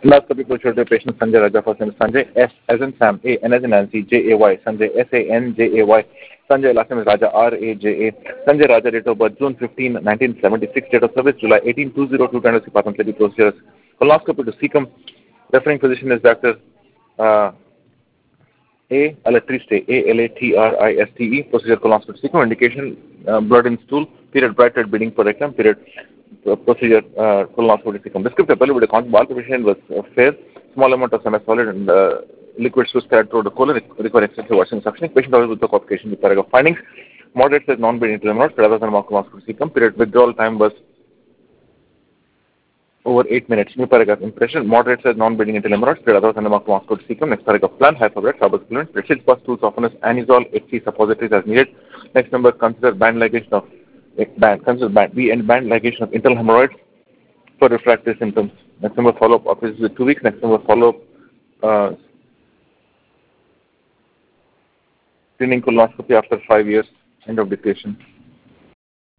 Endoscopy procedure to patient Sanjay Raja, first name is Sanjay, S as in Sam, A, N as in Nancy, J-A-Y, Sanjay, S-A-N-J-A-Y, Sanjay, last name is Raja, R-A-J-A, Sanjay Raja, date of birth, June 15, 1976, date of service, July 18, 2002, kind of pathology procedures, colonoscopy to cecum, referring physician is Dr. A. Alatriste, A-L-A-T-R-I-S-T-E, procedure colonoscopy to cecum, indication, blood in stool, period, bright red bleeding per rectum, period, procedure colonoscopy to cecum. Descriptive value with a bowel patient was fair, small amount of semi-solid and liquid juice carried through the colon, require extensive washing and suctioning. Patient always with the complication with paragraph findings. Moderate says non-bleeding to hemorrhoids, rather than colonoscopy to cecum. Period withdrawal time was over 8 minutes. New paragraph impression. Moderate says non-bleeding into hemorrhoids, period other than colonoscopy to cecum. Next paragraph plan, hyperbaric, subarculant, retreat pus, tools, softness, anisole, HC suppositories as needed. Next number, consider band ligation of consider band ligation of internal hemorrhoids for refractory symptoms. Next number, follow-up office with 2 weeks. Next number, follow-up screening colonoscopy after 5 years. End of dictation.